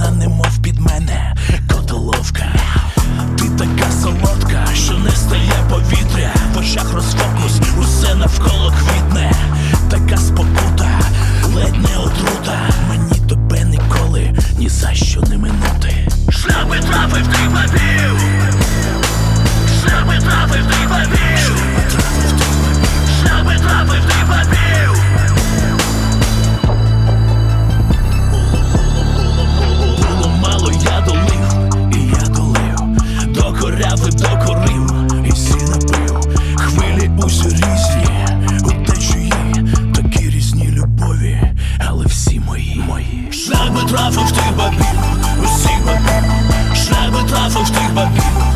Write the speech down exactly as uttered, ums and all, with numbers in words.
вона немов під мене котоловка. Ти така солодка, що не стає повітря, в очах розфокус, усе навколо квітне. Така спокута, ледь не отрута, мені тебе ніколи ні за що не минути. Шлях би трафив тих бабів, шлях би трафив тих бабів, шлях би трафив тих бабів. Було мало, я долив, і я долив, докоряв і докорив, і сіна пив. Хвилі усі різні, у течії, такі різні любові, але всі мої, мої. Шлях би трафив тих бабів, усіх бабів, шлях би трафив тих бабів,